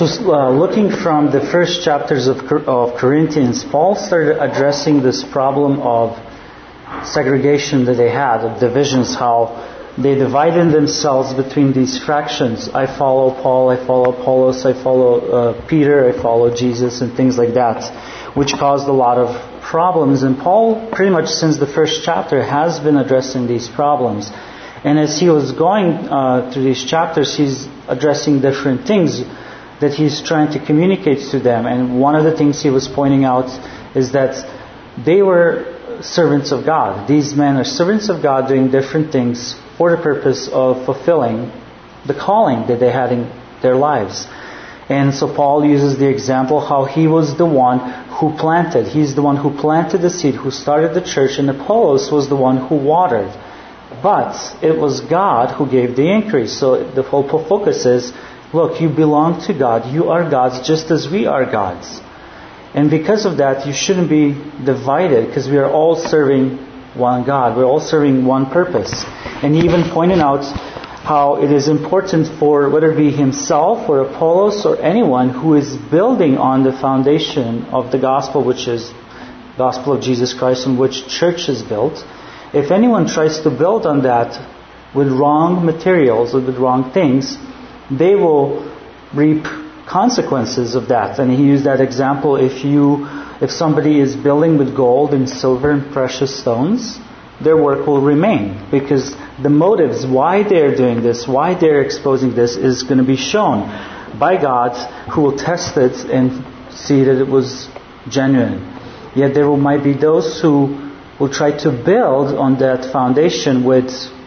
Looking from the first chapters of Corinthians, Paul started addressing this problem of segregation that they had, of divisions, how they divided themselves between these fractions. I follow Paul, I follow Apollos, I follow Peter, I follow Jesus, and things like that, which caused a lot of problems. And Paul, pretty much since the first chapter, has been addressing these problems. And as he was going through these chapters, he's addressing different things that he's trying to communicate to them. And one of the things he was pointing out is that they were servants of God. These men are servants of God doing different things for the purpose of fulfilling the calling that they had in their lives. And so Paul uses the example how he was the one who planted. He's the one who planted the seed, who started the church, and Apollos was the one who watered. But it was God who gave the increase. So the whole focus is, look, you belong to God. You are God's just as we are God's. And because of that, you shouldn't be divided, because we are all serving one God. We're all serving one purpose. And he even pointed out how it is important for, whether it be himself or Apollos or anyone who is building on the foundation of the gospel, which is the gospel of Jesus Christ, on which church is built. If anyone tries to build on that with wrong materials or with wrong things, they will reap consequences of that. And he used that example, if somebody is building with gold and silver and precious stones, their work will remain, because the motives why they're doing this, why they're exposing this, is going to be shown by God, who will test it and see that it was genuine. Yet there might be those who will try to build on that foundation with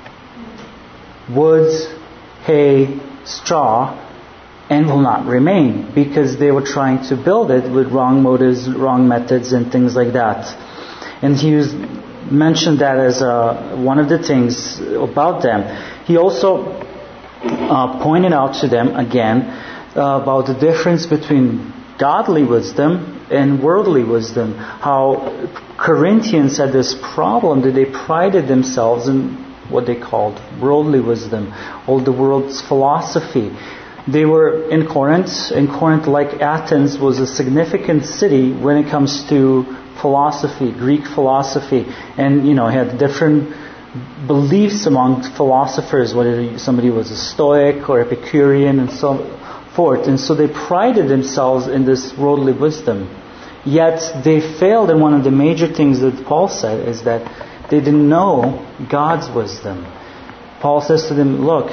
wood, hay, straw, and will not remain, because they were trying to build it with wrong motives, wrong methods, and things like that. And he mentioned that as one of the things about them. He also pointed out to them again about the difference between godly wisdom and worldly wisdom. How Corinthians had this problem that they prided themselves in what they called worldly wisdom, all the world's philosophy. They were in Corinth. And Corinth, like Athens, was a significant city when it comes to philosophy, Greek philosophy. And, had different beliefs among philosophers, whether somebody was a Stoic or Epicurean and so forth. And so they prided themselves in this worldly wisdom. Yet they failed in one of the major things that Paul said, is that they didn't know God's wisdom. Paul says to them, look,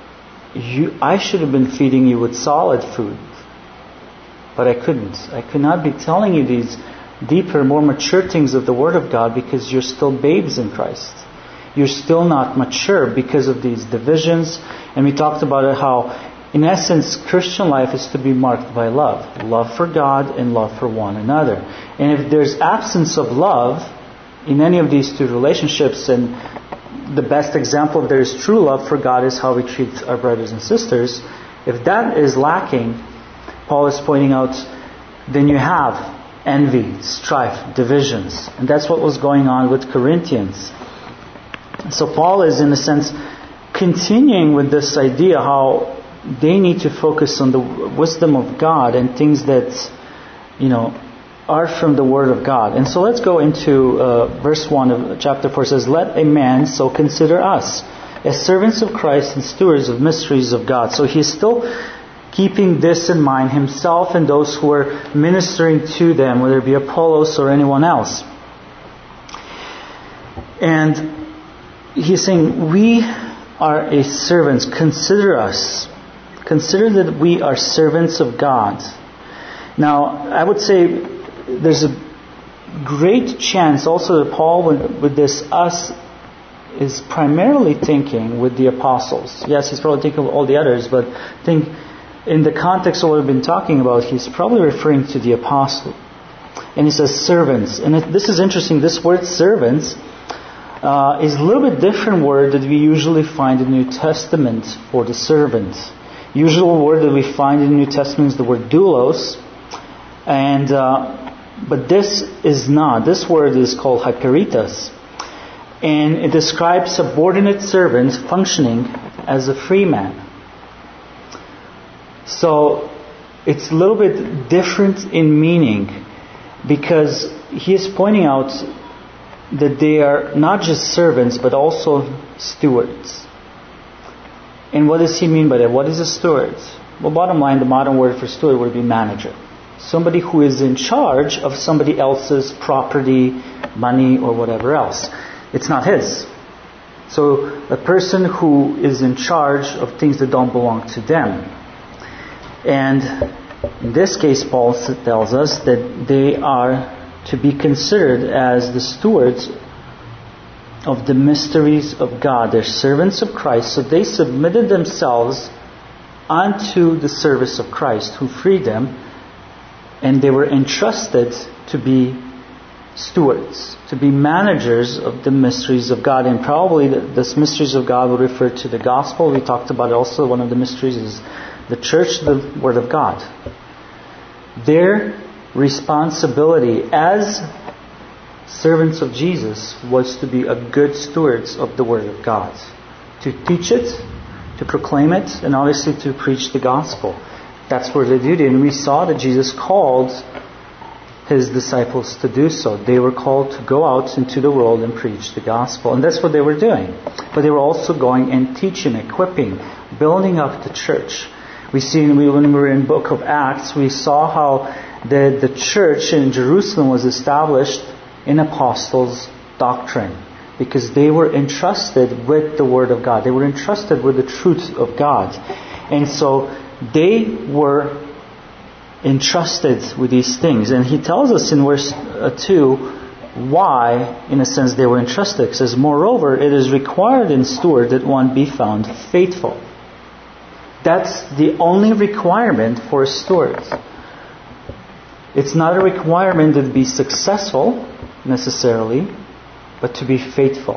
I should have been feeding you with solid food, but I couldn't. I could not be telling you these deeper, more mature things of the Word of God, because you're still babes in Christ. You're still not mature because of these divisions. And we talked about it, how in essence Christian life is to be marked by love. Love for God and love for one another. And if there's absence of love in any of these two relationships, and the best example of there is true love for God is how we treat our brothers and sisters. If that is lacking, Paul is pointing out, then you have envy, strife, divisions. And that's what was going on with Corinthians. So Paul is, in a sense, continuing with this idea how they need to focus on the wisdom of God and things that, are from the Word of God. And so let's go into verse 1 of chapter 4. It says, let a man so consider us, as servants of Christ and stewards of mysteries of God. So he's still keeping this in mind, himself and those who are ministering to them, whether it be Apollos or anyone else. And he's saying, we are a servants. Consider us. Consider that we are servants of God. Now, I would say there's a great chance also that Paul, with this us, is primarily thinking with the apostles. Yes, he's probably thinking of all the others, but think in the context of what we've been talking about, he's probably referring to the apostle. And he says servants. And this is interesting. This word servants is a little bit different word that we usually find in the New Testament for the servant. Usual word that we find in the New Testament is the word doulos. And but this is not. This word is called hyperitas. And it describes subordinate servants functioning as a free man. So it's a little bit different in meaning, because he is pointing out that they are not just servants but also stewards. And what does he mean by that? What is a steward? Well, bottom line, the modern word for steward would be manager. Somebody who is in charge of somebody else's property, money, or whatever else. It's not his. So a person who is in charge of things that don't belong to them. And in this case, Paul tells us that they are to be considered as the stewards of the mysteries of God. They're servants of Christ, so they submitted themselves unto the service of Christ who freed them, and they were entrusted to be stewards, to be managers of the mysteries of God. And probably this mysteries of God will refer to the gospel. We talked about it also. One of the mysteries is the church, the Word of God. Their responsibility as servants of Jesus was to be a good stewards of the Word of God, to teach it, to proclaim it, and obviously to preach the gospel. That's where they did it. And we saw that Jesus called His disciples to do so. They were called to go out into the world and preach the gospel. And that's what they were doing. But they were also going and teaching, equipping, building up the church. We see when we were in the book of Acts, we saw how the church in Jerusalem was established in apostles' doctrine, because they were entrusted with the Word of God. They were entrusted with the truth of God. And so they were entrusted with these things. And he tells us in verse 2 why, in a sense, they were entrusted. He says, "Moreover, it is required in steward that one be found faithful." That's the only requirement for a steward. It's not a requirement to be successful, necessarily, but to be faithful.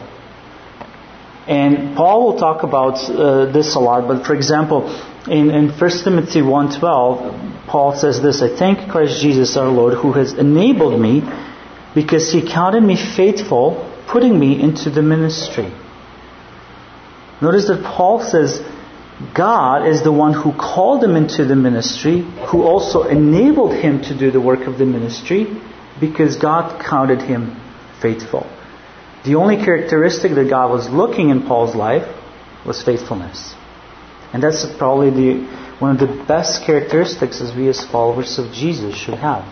And Paul will talk about this a lot. But for example, in 1 Timothy 1:12, Paul says this, "I thank Christ Jesus our Lord, who has enabled me, because He counted me faithful, putting me into the ministry." Notice that Paul says God is the one who called him into the ministry, who also enabled him to do the work of the ministry, because God counted him faithful. The only characteristic that God was looking in Paul's life was faithfulness. And that's probably one of the best characteristics as we as followers of Jesus should have.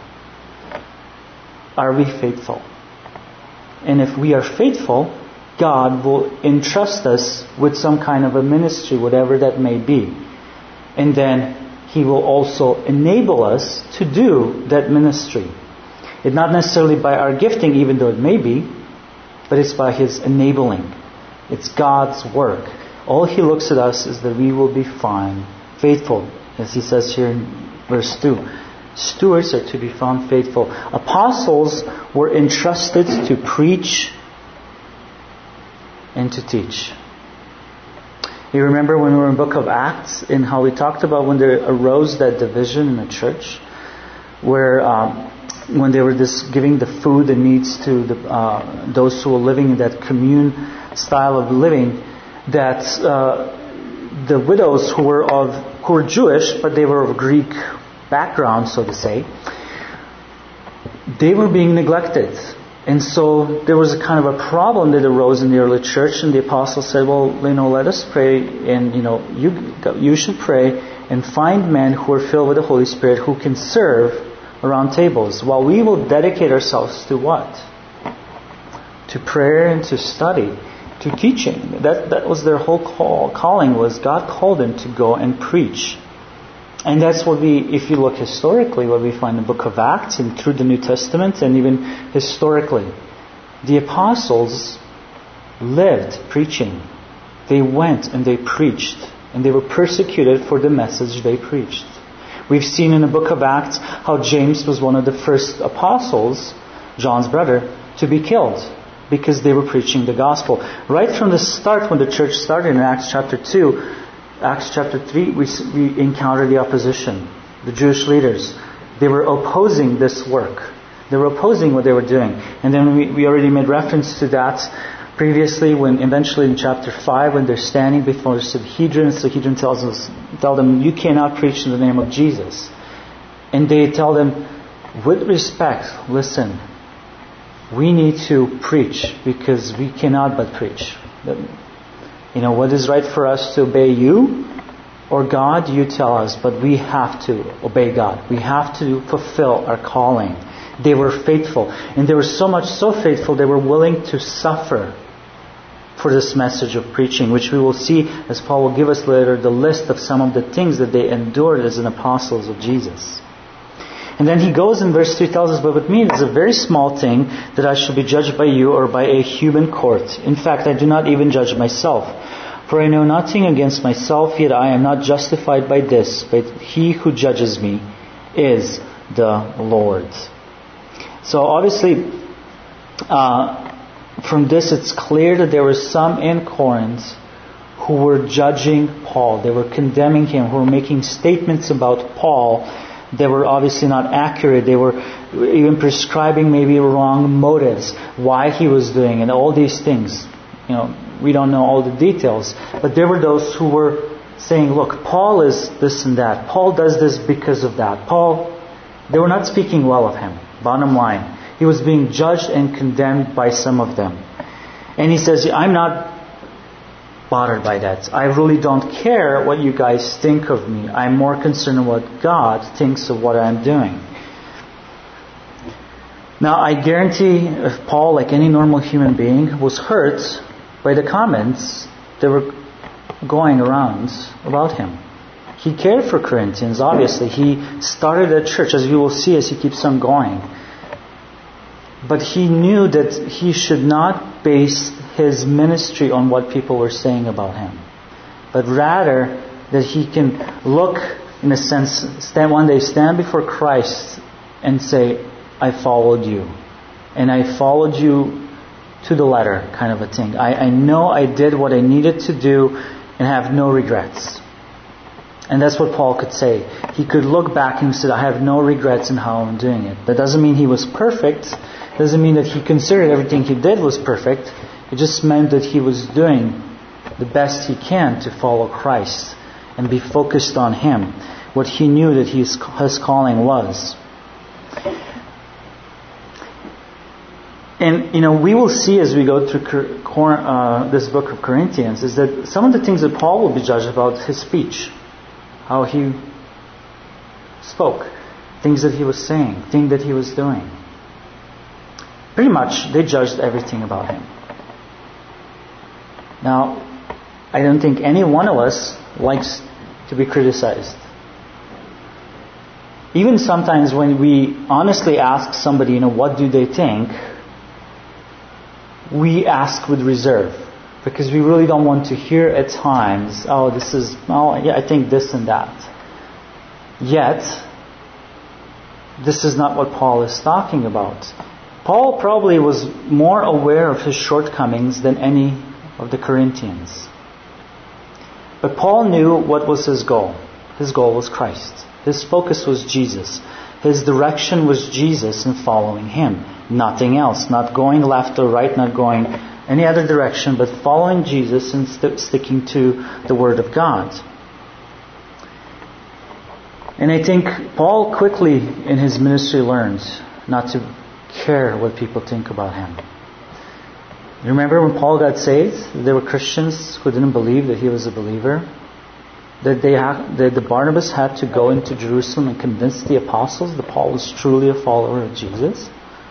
Are we faithful? And if we are faithful, God will entrust us with some kind of a ministry, whatever that may be. And then He will also enable us to do that ministry. It's not necessarily by our gifting, even though it may be, but it's by His enabling. It's God's work. All He looks at us is that we will be found faithful, as He says here in verse 2. Stewards are to be found faithful. Apostles were entrusted to preach and to teach. You remember when we were in the book of Acts, and how we talked about when there arose that division in the church, where when they were just giving the food and needs to those who were living in that commune style of living, that the widows who were Jewish, but they were of Greek background, so to say, they were being neglected. And so there was a kind of a problem that arose in the early church, and the apostles said, well, let us pray, and you should pray and find men who are filled with the Holy Spirit who can serve around tables, while we will dedicate ourselves to what? To prayer and to study, to teaching. That was their whole calling, was God called them to go and preach. And that's what if you look historically, what we find in the book of Acts and through the New Testament, and even historically, the apostles lived preaching. They went and they preached, and they were persecuted for the message they preached. We've seen in the book of Acts how James was one of the first apostles, John's brother, to be killed because they were preaching the gospel. Right from the start, when the church started in Acts chapter 2, Acts chapter 3, we encounter the opposition. The Jewish leaders, they were opposing this work. They were opposing what they were doing. And then we already made reference to that previously, when eventually in chapter 5, when they're standing before the Sanhedrin tells them, you cannot preach in the name of Jesus. And they tell them, with respect, listen, we need to preach because we cannot but preach. What is right for us to obey you or God, you tell us, but we have to obey God. We have to fulfill our calling. They were faithful. And they were so faithful, they were willing to suffer for this message of preaching, which we will see, as Paul will give us later, the list of some of the things that they endured as an apostles of Jesus. And then he goes in verse 3, tells us, but with me it is a very small thing that I shall be judged by you or by a human court. In fact, I do not even judge myself. For I know nothing against myself, yet I am not justified by this, but he who judges me is the Lord. So obviously, from this it's clear that there were some in Corinth who were judging Paul. They were condemning him, who were making statements about Paul that were obviously not accurate. They were even prescribing maybe wrong motives, why he was doing it, all these things. We don't know all the details. But there were those who were saying, look, Paul is this and that. Paul does this because of that. They were not speaking well of him. Bottom line. He was being judged and condemned by some of them. And he says, I'm not bothered by that. I really don't care what you guys think of me. I'm more concerned with what God thinks of what I'm doing. Now, I guarantee if Paul, like any normal human being, was hurt by the comments that were going around about him. He cared for Corinthians, obviously. He started a church, as you will see as he keeps on going. But he knew that he should not base his ministry on what people were saying about him. But rather that he can look, in a sense, one day stand before Christ and say, I followed you. And I followed you to the letter, kind of a thing. I know I did what I needed to do and have no regrets. And that's what Paul could say. He could look back and say, I have no regrets in how I'm doing it. That doesn't mean he was perfect. Doesn't mean that he considered everything he did was perfect. It just meant that he was doing the best he can to follow Christ and be focused on Him, what he knew that his calling was. And, we will see as we go through this book of Corinthians is that some of the things that Paul will be judged about, his speech, how he spoke, things that he was saying, things that he was doing. Pretty much, they judged everything about him. Now, I don't think any one of us likes to be criticized. Even sometimes when we honestly ask somebody, what do they think? We ask with reserve. Because we really don't want to hear at times, I think this and that. Yet, this is not what Paul is talking about. Paul probably was more aware of his shortcomings than any of the Corinthians. But Paul knew what was his goal. His goal was Christ. His focus was Jesus. His direction was Jesus and following Him. Nothing else. Not going left or right, not going any other direction, but following Jesus and sticking to the Word of God. And I think Paul quickly in his ministry learned not to care what people think about him. You remember when Paul got saved, there were Christians who didn't believe that he was a believer, that the Barnabas had to go into Jerusalem and convince the apostles that Paul was truly a follower of Jesus.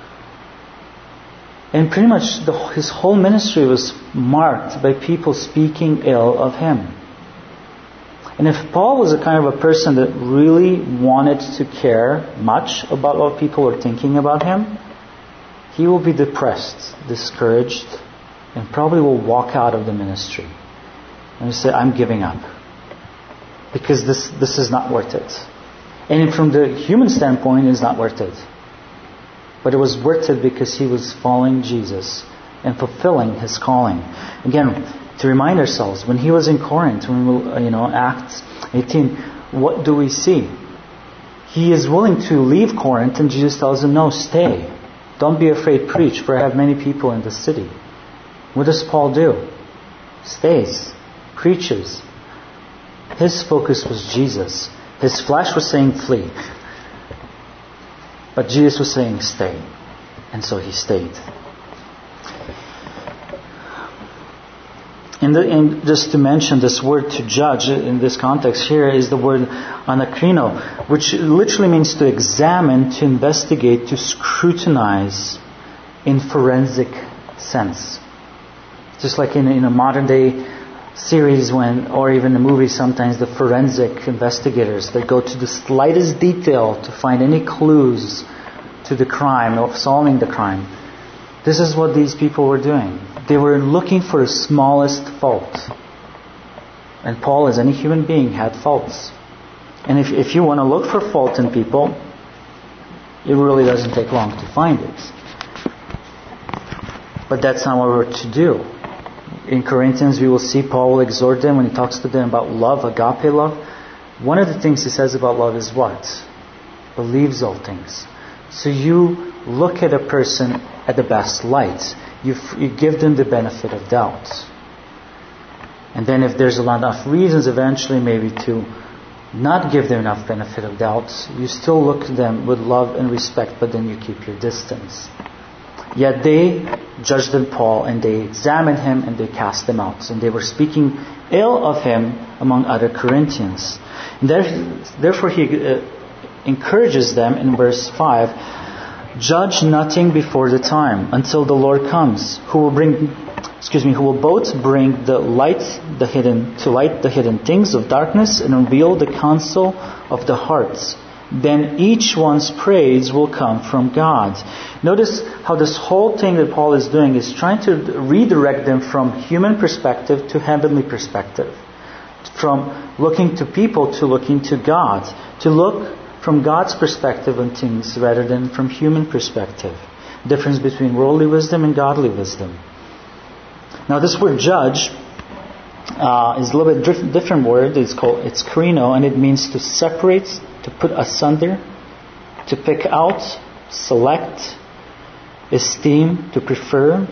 And pretty much his whole ministry was marked by people speaking ill of him. And if Paul was a kind of a person that really wanted to care much about what people were thinking about him, he will be depressed, discouraged, and probably will walk out of the ministry. And he say, I'm giving up. Because this is not worth it. And from the human standpoint, it's not worth it. But it was worth it because he was following Jesus and fulfilling his calling. Again, to remind ourselves, when he was in Corinth, Acts 18, what do we see? He is willing to leave Corinth, and Jesus tells him, no, stay. Don't be afraid, preach, for I have many people in the city. What does Paul do? Stays, preaches. His focus was Jesus. His flesh was saying, flee. But Jesus was saying, stay. And so he stayed. And just to mention, this word to judge in this context here is the word anakrino, which literally means to examine, to investigate, to scrutinize in forensic sense. Just like in a modern day series or even a movie, sometimes the forensic investigators, they go to the slightest detail to find any clues to the crime or solving the crime. This is what these people were doing. They were looking for the smallest fault. And Paul, as any human being, had faults. And if you want to look for fault in people, it really doesn't take long to find it. But that's not what we're to do. In Corinthians, we will see Paul will exhort them when he talks to them about love, agape love. One of the things he says about love is what? Believes all things. So you look at a person at the best light. You give them the benefit of doubt. And then if there's enough reasons eventually maybe to not give them enough benefit of doubt, you still look at them with love and respect, but then you keep your distance. Yet they judged Paul and they examined him and they cast him out. And they were speaking ill of him among other Corinthians. And therefore he encourages them in verse 5, judge nothing before the time until the Lord comes, who will both bring to light the hidden things of darkness and reveal the counsel of the hearts. Then each one's praise will come from God. Notice how this whole thing that Paul is doing is trying to redirect them from human perspective to heavenly perspective. From looking to people to looking to God. To look from God's perspective on things rather than from human perspective. Difference between worldly wisdom and godly wisdom. Now this word judge is a little bit different word. It's krino, and it means to separate, to put asunder, to pick out, select, esteem, to prefer.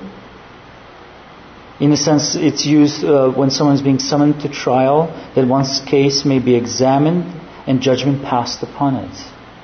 In a sense, it's used when someone's being summoned to trial, that one's case may be examined and judgment passed upon it.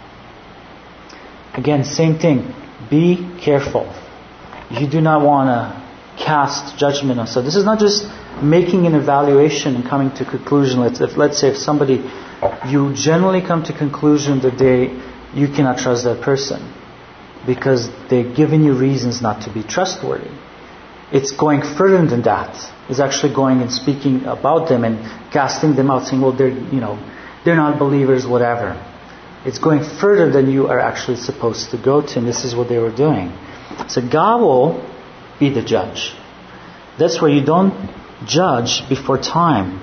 Again, same thing. Be careful. You do not want to cast judgment on. So this is not just making an evaluation and coming to conclusion. Let's say if somebody, you generally come to conclusion that you cannot trust that person because they've given you reasons not to be trustworthy. It's going further than that. It's actually going and speaking about them and casting them out, saying, well, they're not believers, whatever. It's going further than you are actually supposed to go to, and this is what they were doing. So God will be the judge. That's where you don't judge before time.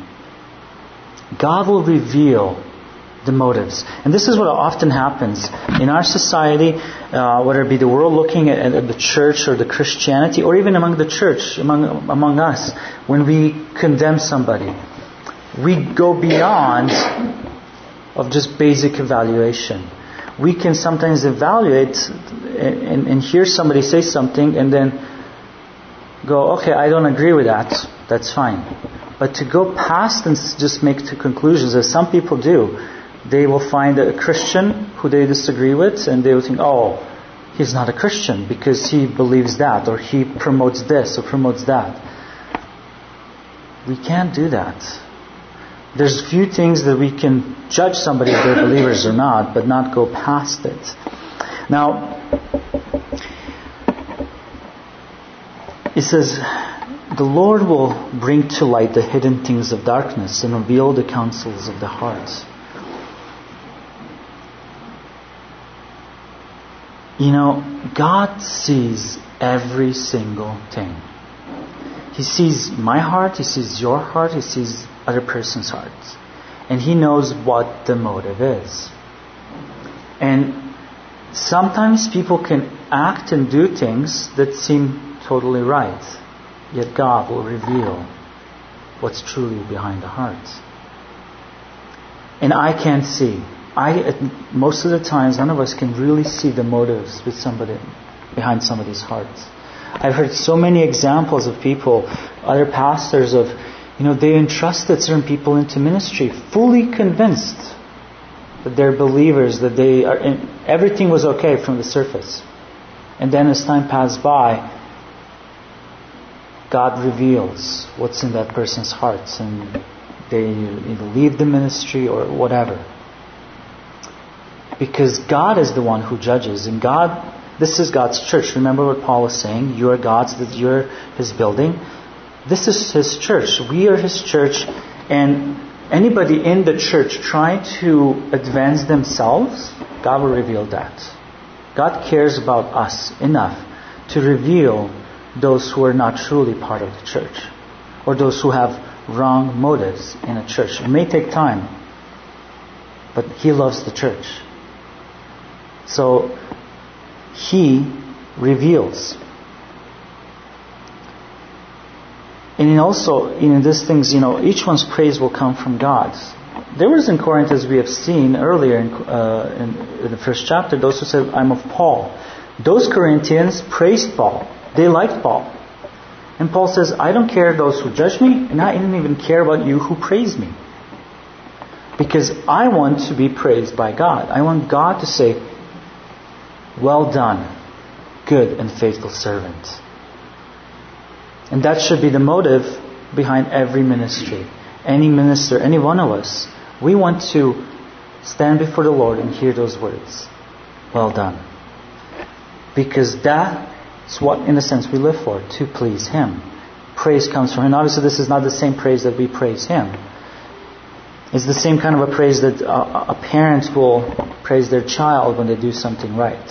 God will reveal the motives. And this is what often happens in our society, whether it be the world looking at the church or the Christianity, or even among the church, among us, when we condemn somebody. We go beyond of just basic evaluation. We can sometimes evaluate and hear somebody say something and then go, okay, I don't agree with that. That's fine. But to go past and just make two conclusions, as some people do, they will find a Christian who they disagree with and they will think, oh, he's not a Christian because he believes that, or he promotes this or promotes that. We can't do that. There's few things that we can judge somebody if they're believers or not, but not go past it. Now, it says, the Lord will bring to light the hidden things of darkness and reveal the counsels of the heart. God sees every single thing. He sees my heart, He sees your heart, He sees other person's heart. And He knows what the motive is. And sometimes people can act and do things that seem totally right. Yet God will reveal what's truly behind the heart. And I can't see. Most of the times, none of us can really see the motives with somebody behind somebody's heart. I've heard so many examples of people, other pastors they entrusted certain people into ministry, fully convinced that they're believers, that they are everything was okay from the surface. And then as time passed by, God reveals what's in that person's hearts, and they either leave the ministry or whatever. Because God is the one who judges, and this is God's church. Remember what Paul was saying, you are God's, that you're His building. This is His church. We are His church, and anybody in the church trying to advance themselves, God will reveal that. God cares about us enough to reveal those who are not truly part of the church, or those who have wrong motives in a church. It may take time, but He loves the church. So He reveals. And also, in these things, each one's praise will come from God. There was in Corinth, as we have seen earlier in the first chapter, those who said, I'm of Paul. Those Corinthians praised Paul. They liked Paul. And Paul says, I don't care those who judge me, and I didn't even care about you who praise me. Because I want to be praised by God. I want God to say, well done, good and faithful servant. And that should be the motive behind every ministry. Any minister, any one of us, we want to stand before the Lord and hear those words. Well done. Because that's what, in a sense, we live for, to please Him. Praise comes from Him. Obviously, this is not the same praise that we praise Him. It's the same kind of a praise that a parent will praise their child when they do something right.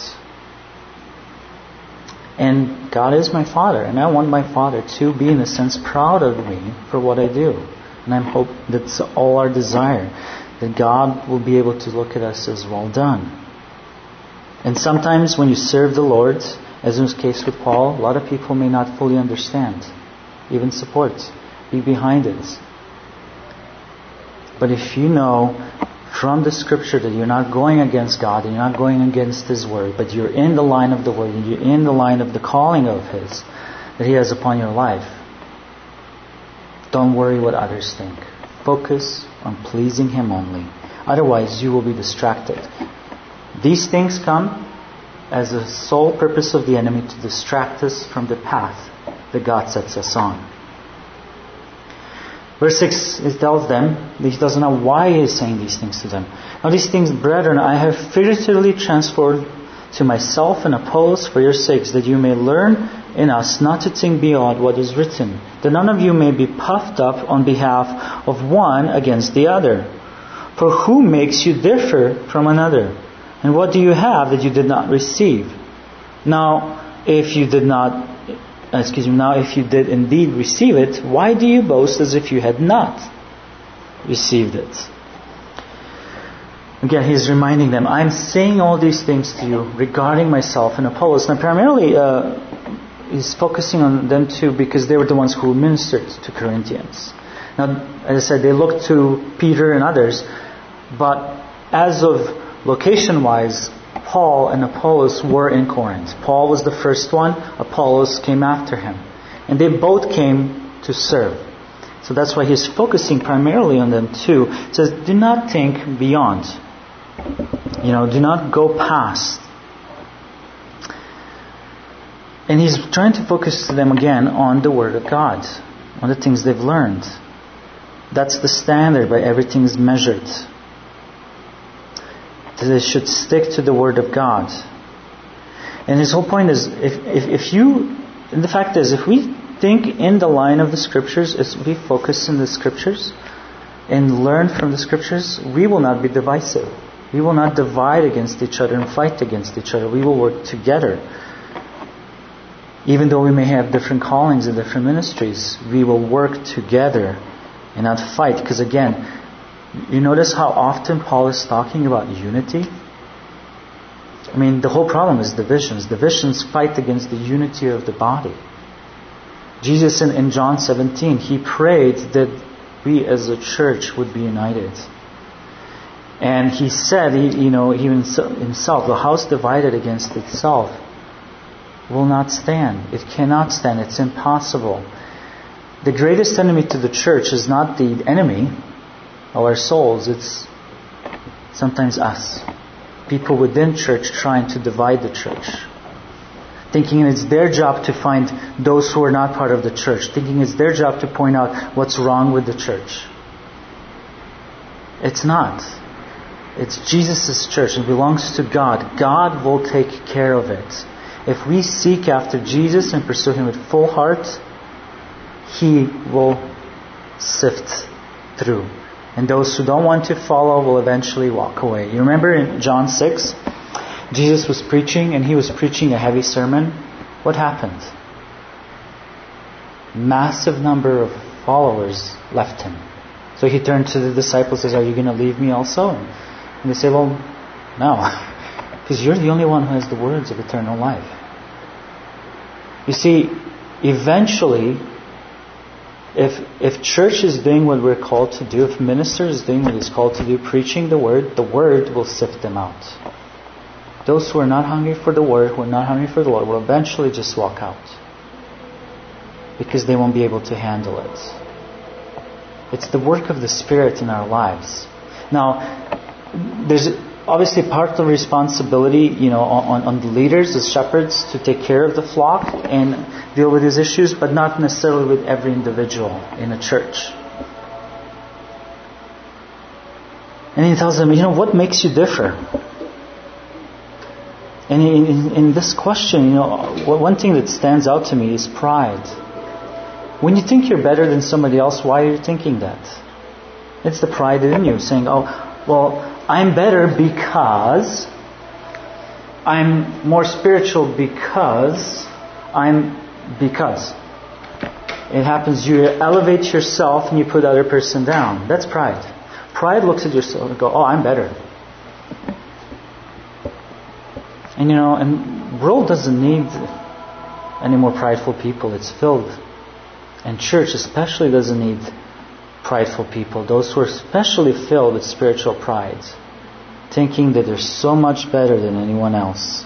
And God is my Father, and I want my Father to be, in a sense, proud of me for what I do. And I hope that's all our desire, that God will be able to look at us as well done. And sometimes when you serve the Lord, as in this case with Paul, a lot of people may not fully understand, even support, be behind it. But if you know from the Scripture that you're not going against God, and you're not going against His Word, but you're in the line of the Word, and you're in the line of the calling of His that He has upon your life, don't worry what others think. Focus on pleasing Him only. Otherwise, you will be distracted. These things come as a sole purpose of the enemy to distract us from the path that God sets us on. Verse 6, it tells them, He doesn't know why He is saying these things to them. Now these things, brethren, I have figuratively transferred to myself and Apollos for your sakes, that you may learn in us not to think beyond what is written, that none of you may be puffed up on behalf of one against the other. For who makes you differ from another? And what do you have that you did not receive? Now, if you did indeed receive it, why do you boast as if you had not received it? Again, he's reminding them, I'm saying all these things to you regarding myself and Apollos. Now, primarily, he's focusing on them too because they were the ones who ministered to Corinthians. Now, as I said, they looked to Peter and others, but as of location-wise, Paul and Apollos were in Corinth. Paul was the first one, Apollos came after him. And they both came to serve. So that's why he's focusing primarily on them too. He says, do not think beyond. Do not go past. And he's trying to focus to them again on the Word of God, on the things they've learned. That's the standard by everything is measured. They should stick to the Word of God. And his whole point is, the fact is, if we think in the line of the Scriptures, if we focus in the Scriptures and learn from the Scriptures, we will not be divisive. We will not divide against each other and fight against each other. We will work together. Even though we may have different callings and different ministries, we will work together and not fight. Because again, you notice how often Paul is talking about unity? I mean, the whole problem is divisions. Divisions fight against the unity of the body. Jesus in John 17, He prayed that we as a church would be united. And He said, He Himself, the house divided against itself will not stand. It cannot stand. It's impossible. The greatest enemy to the church is not the enemy of our souls. It's Sometimes us. People within church trying to divide the church. Thinking it's their job to find those who are not part of the church. Thinking it's their job to point out what's wrong with the church. It's not. It's Jesus' church. It belongs to God. God will take care of it. If we seek after Jesus and pursue Him with full heart, He will sift through. And those who don't want to follow will eventually walk away. You remember in John 6, Jesus was preaching, and He was preaching a heavy sermon. What happened? Massive number of followers left Him. So He turned to the disciples and says, "Are you going to leave me also?" And they say, "Well, no. Because you're the only one who has the words of eternal life." You see, eventually, if church is doing what we're called to do, if minister is doing what he's called to do, preaching the word will sift them out. Those who are not hungry for the word, who are not hungry for the Lord, will eventually just walk out. Because they won't be able to handle it. It's the work of the Spirit in our lives. Now, there's obviously part of the responsibility, on the leaders, the shepherds, to take care of the flock and deal with these issues, but not necessarily with every individual in a church. And He tells them, what makes you differ? And in this question, one thing that stands out to me is pride. When you think you're better than somebody else, why are you thinking that? It's the pride in you, saying, "Oh, well, I'm better because I'm more spiritual because it happens you elevate yourself and you put the other person down. That's pride. Pride looks at yourself and goes, "Oh, I'm better." And and the world doesn't need any more prideful people. It's filled. And church especially doesn't need prideful people. Those who are especially filled with spiritual pride, thinking that they're so much better than anyone else.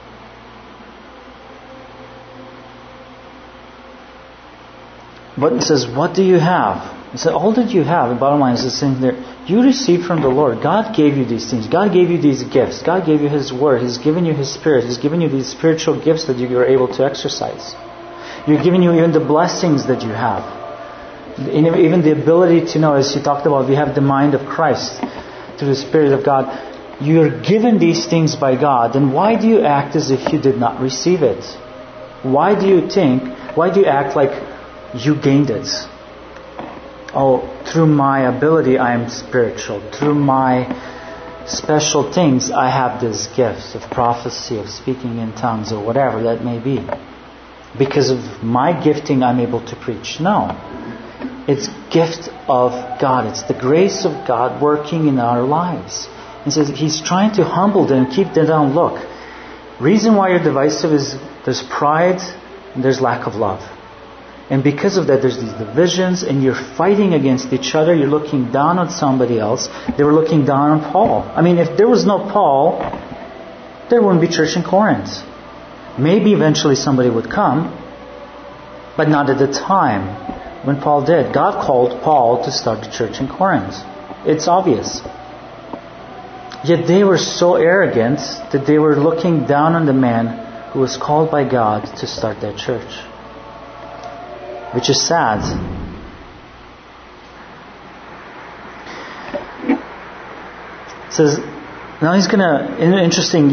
But it says, "What do you have?" It says, all that you have, the bottom line is saying there, you received from the Lord. God gave you these things. God gave you these gifts. God gave you His Word. He's given you His Spirit. He's given you these spiritual gifts that you are able to exercise. You're giving you even the blessings that you have. Even the ability to know, as He talked about, we have the mind of Christ through the Spirit of God. You're given these things by God. Then why do you act as if you did not receive it? Why do you act like you gained it? Oh, through my ability I am spiritual. Through my special things I have this gift of prophecy, of speaking in tongues, or whatever that may be. Because of my gifting I'm able to preach. No. It's gift of God. It's the grace of God working in our lives. He says He's trying to humble them, keep them down. Look, reason why you're divisive is there's pride and there's lack of love. And because of that, there's these divisions, and you're fighting against each other. You're looking down on somebody else. They were looking down on Paul. I mean, if there was no Paul, there wouldn't be church in Corinth. Maybe eventually somebody would come, but not at the time when Paul did. God called Paul to start the church in Corinth. It's obvious. Yet they were so arrogant that they were looking down on the man who was called by God to start that church. Which is sad. It says, now he's going to, interesting,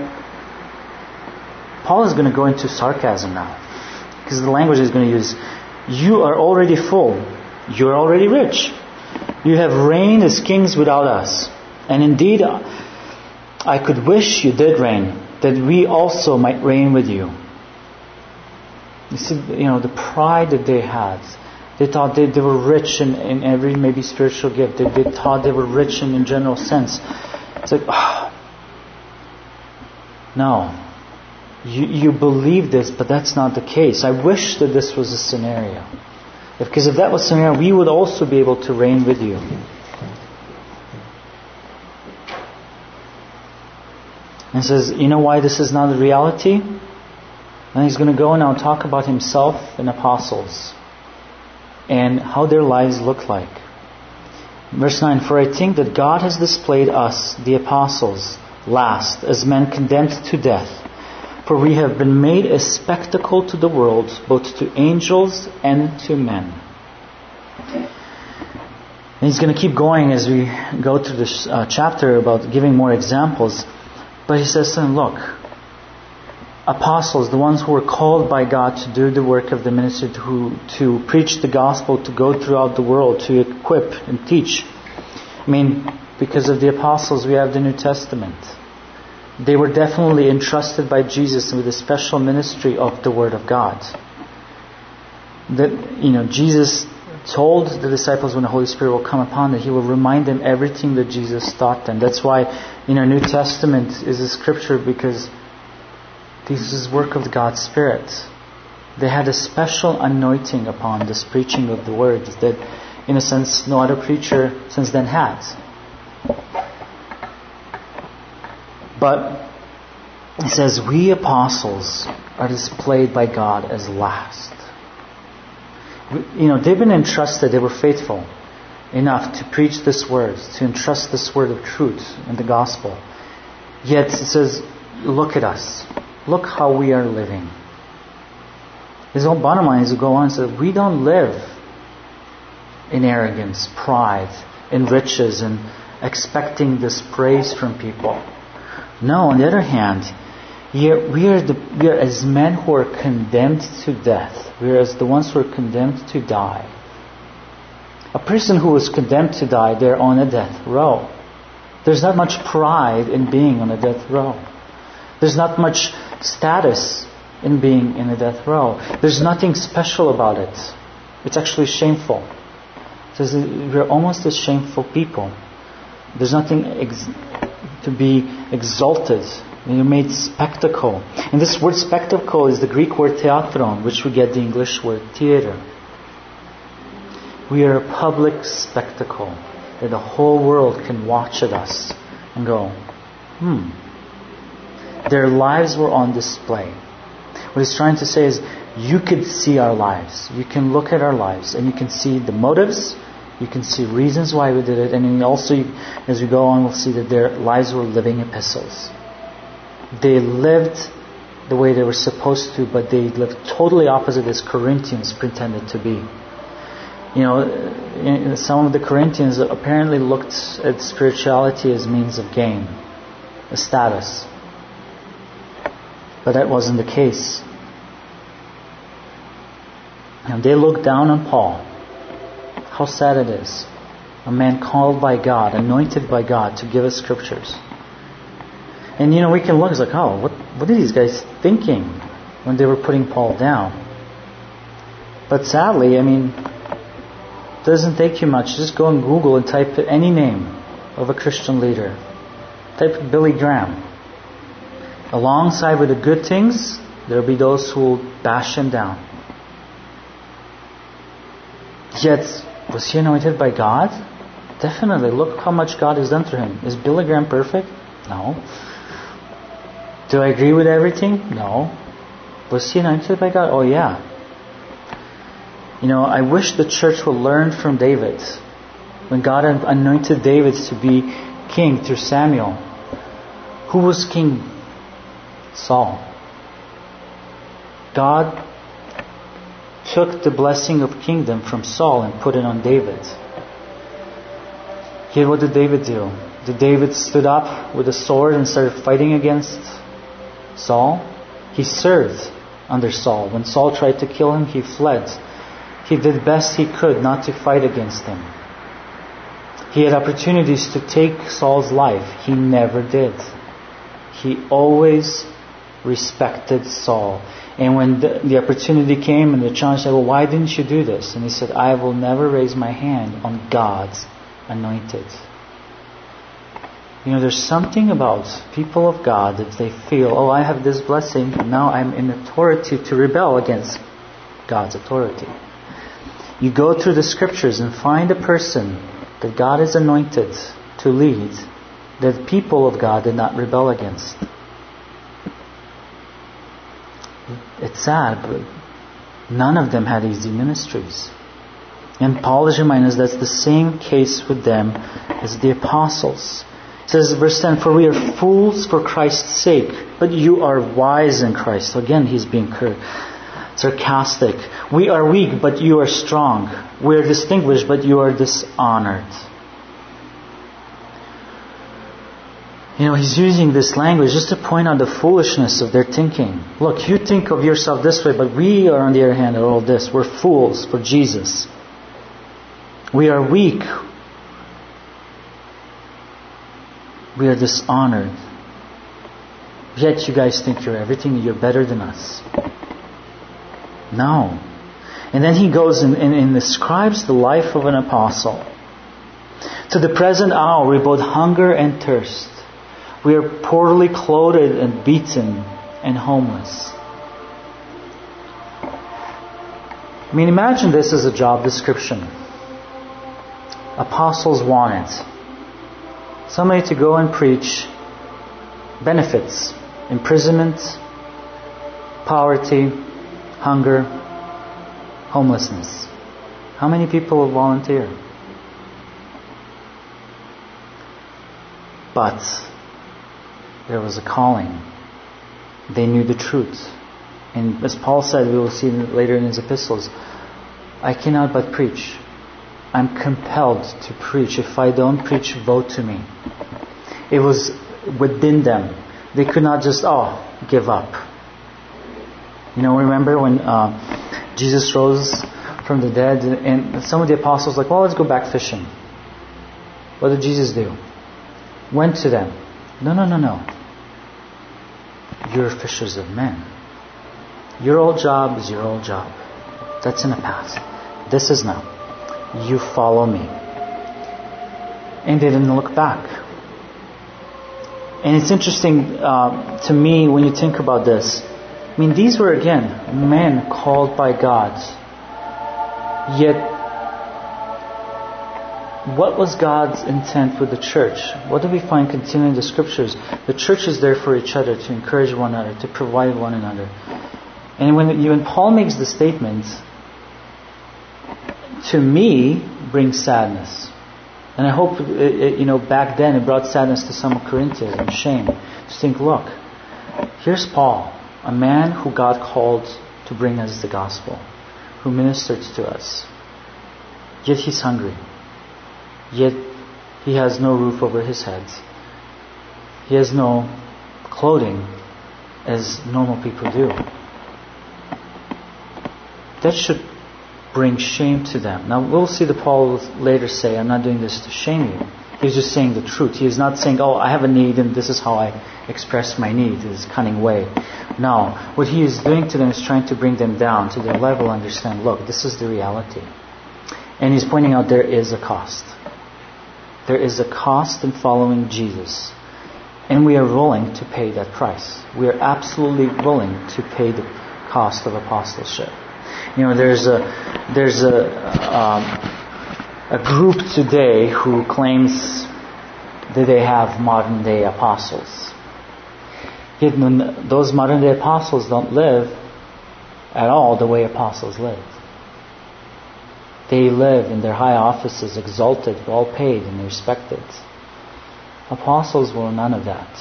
Paul is going to go into sarcasm now. Because the language he's going to use, you are already full. You are already rich. You have reigned as kings without us. And indeed, I could wish you did reign, that we also might reign with you. You see, the pride that they had. They thought they were rich in every maybe spiritual gift. They thought they were rich in general sense. It's like, no. You believe this, but that's not the case. I wish that this was a scenario. Because if that was a scenario, we would also be able to reign with you. And says, you know why this is not a reality? And he's going to go now and talk about himself and apostles and how their lives look like. Verse 9, "For I think that God has displayed us, the apostles, last, as men condemned to death. For we have been made a spectacle to the world, both to angels and to men." And he's going to keep going as we go through this chapter about giving more examples. But he says to them, look, apostles, the ones who were called by God to do the work of the ministry, to preach the gospel, to go throughout the world, to equip and teach. I mean, because of the apostles, we have the New Testament. They were definitely entrusted by Jesus with a special ministry of the Word of God. That, Jesus told the disciples when the Holy Spirit will come upon them, He will remind them everything that Jesus taught them. That's why in our New Testament is a scripture, because this is work of God's Spirit. They had a special anointing upon this preaching of the Word that, in a sense, no other preacher since then had. But it says, we apostles are displayed by God as last. They've been entrusted, they were faithful enough to preach this word, to entrust this word of truth and the gospel. Yet it says, look at us. Look how we are living. His whole bottom line is to go on and say, we don't live in arrogance, pride, in riches, and expecting this praise from people. No, on the other hand, we are as men who are condemned to death. We are as the ones who are condemned to die. A person who is condemned to die, they're on a death row. There's not much pride in being on a death row. There's not much status in being in a death row. There's nothing special about it. It's actually shameful. It says we're almost as shameful people. There's nothing to be exalted. You're made spectacle. And this word spectacle is the Greek word theatron, which we get the English word theater. We are a public spectacle that the whole world can watch at us and go, Their lives were on display. What he's trying to say is, you could see our lives. You can look at our lives and you can see the motives. You can see reasons why we did it. And then also, as we go on, we'll see that their lives were living epistles. They lived the way they were supposed to, but they lived totally opposite as Corinthians pretended to be. Some of the Corinthians apparently looked at spirituality as means of gain, a status. But that wasn't the case. And they looked down on Paul. How sad it is. A man called by God, anointed by God to give us scriptures. And we can look, it's like, what are these guys thinking when they were putting Paul down? But sadly, it doesn't take you much. Just go on Google and type any name of a Christian leader. Type Billy Graham. Alongside with the good things, there will be those who will bash him down. Yet, was he anointed by God? Definitely. Look how much God has done through him. Is Billy Graham perfect? No. Do I agree with everything? No. Was he anointed by God? Oh yeah. I wish the church would learn from David. When God anointed David to be king through Samuel, who was king? Saul. God took the blessing of kingdom from Saul and put it on David. Yet what did David do? Did David stood up with a sword and started fighting against Saul? He served under Saul. When Saul tried to kill him, he fled. He did best he could not to fight against him. He had opportunities to take Saul's life. He never did. He always respected Saul. And when the opportunity came and the challenge said, well, why didn't you do this? And he said, I will never raise my hand on God's anointed. There's something about people of God that they feel, I have this blessing, now I'm in authority to rebel against God's authority. You go through the scriptures and find a person that God has anointed to lead, that the people of God did not rebel against. It's sad, but none of them had easy ministries. And Paul is reminding us that's the same case with them as the apostles. It says, verse 10, for we are fools for Christ's sake, but you are wise in Christ. So again, he's being sarcastic. We are weak, but you are strong. We are distinguished, but you are dishonored. He's using this language just to point out the foolishness of their thinking. Look, you think of yourself this way, but we are, on the other hand, are all this. We're fools for Jesus. We are weak. We are dishonored. Yet you guys think you're everything, you're better than us. No. And then he goes and describes the life of an apostle. To the present hour we both hunger and thirst. We are poorly clothed and beaten and homeless. I mean, imagine this as a job description. Apostles wanted somebody to go and preach benefits, imprisonment, poverty, hunger, homelessness. How many people will volunteer? But there was a calling. They knew the truth. And as Paul said, we will see later in his epistles, I cannot but preach. I'm compelled to preach. If I don't preach, vote to me. It was within them. They could not just, give up. Remember when Jesus rose from the dead and some of the apostles were like, well, let's go back fishing. What did Jesus do? Went to them. No. You're fishers of men. Your old job is your old job. That's in the past. This is now. You follow me. And they didn't look back. And it's interesting to me when you think about this. I mean, these were again men called by God. Yet, what was God's intent with the church? What do we find continuing in the scriptures? The church is there for each other, to encourage one another, to provide one another. And when Paul makes the statement, to me, brings sadness. And I hope, back then it brought sadness to some of Corinthians and shame. To think, look, here's Paul, a man who God called to bring us the gospel, who ministered to us. Yet he's hungry. Yet he has no roof over his head. He has no clothing as normal people do. That should bring shame to them. Now we'll see that Paul will later say, I'm not doing this to shame you. He's just saying the truth. He is not saying, I have a need and this is how I express my need, this cunning way. No. What he is doing to them is trying to bring them down to their level, understand, look, this is the reality. And he's pointing out there is a cost. There is a cost in following Jesus. And we are willing to pay that price. We are absolutely willing to pay the cost of apostleship. There's a group today who claims that they have modern day apostles. Yet when those modern day apostles don't live at all the way apostles lived. They live in their high offices, exalted, well paid, and respected. Apostles were none of that.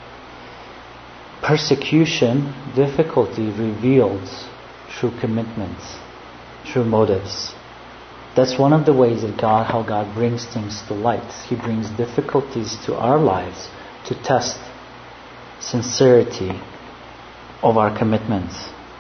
Persecution, difficulty revealed true commitment, true motives. That's one of the ways that how God brings things to light. He brings difficulties to our lives to test sincerity of our commitment.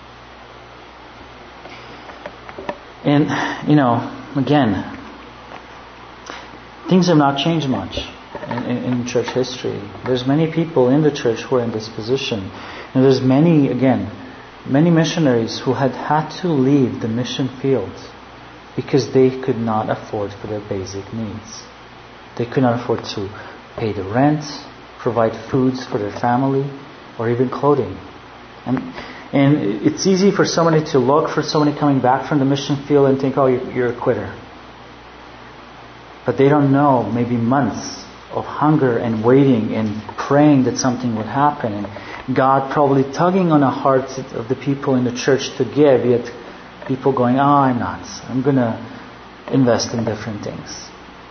And, again, things have not changed much in church history. There's many people in the church who are in this position. And there's many missionaries who had to leave the mission field because they could not afford for their basic needs. They could not afford to pay the rent, provide foods for their family, or even clothing. And it's easy for somebody to look for somebody coming back from the mission field and think, you're a quitter. But they don't know maybe months of hunger and waiting and praying that something would happen. And God probably tugging on the hearts of the people in the church to give, yet people going, I'm not. I'm going to invest in different things.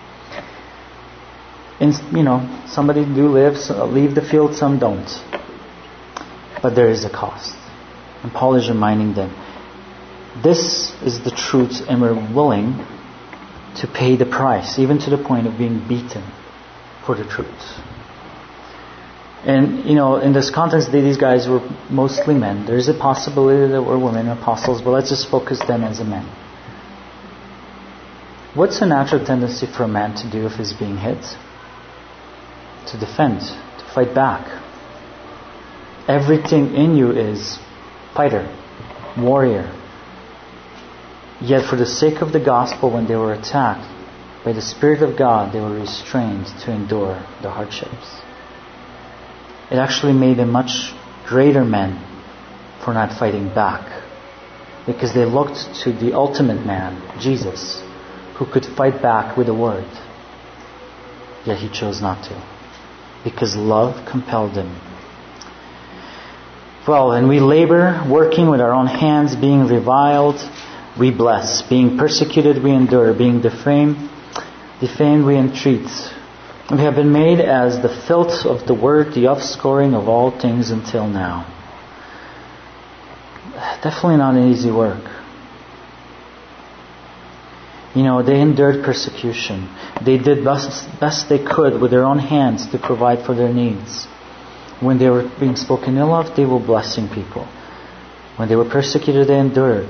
And, somebody do leave the field, some don't. But there is a cost. And Paul is reminding them, this is the truth, and we're willing to pay the price, even to the point of being beaten for the truth. And, in this context, these guys were mostly men. There is a possibility that were women apostles, but let's just focus them as a men. What's a natural tendency for a man to do if he's being hit? To defend, to fight back. Everything in you is fighter, warrior. Yet for the sake of the gospel, when they were attacked, by the Spirit of God, they were restrained to endure the hardships. It actually made them much greater men for not fighting back. Because they looked to the ultimate man, Jesus, who could fight back with a word. Yet he chose not to. Because love compelled him. Well, and we labor, working with our own hands, being reviled, we bless. Being persecuted, we endure. Being defamed, we entreat. We have been made as the filth of the word, the offscoring of all things until now. Definitely not an easy work. They endured persecution. They did best they could with their own hands to provide for their needs. When they were being spoken ill of, they were blessing people. When they were persecuted, they endured.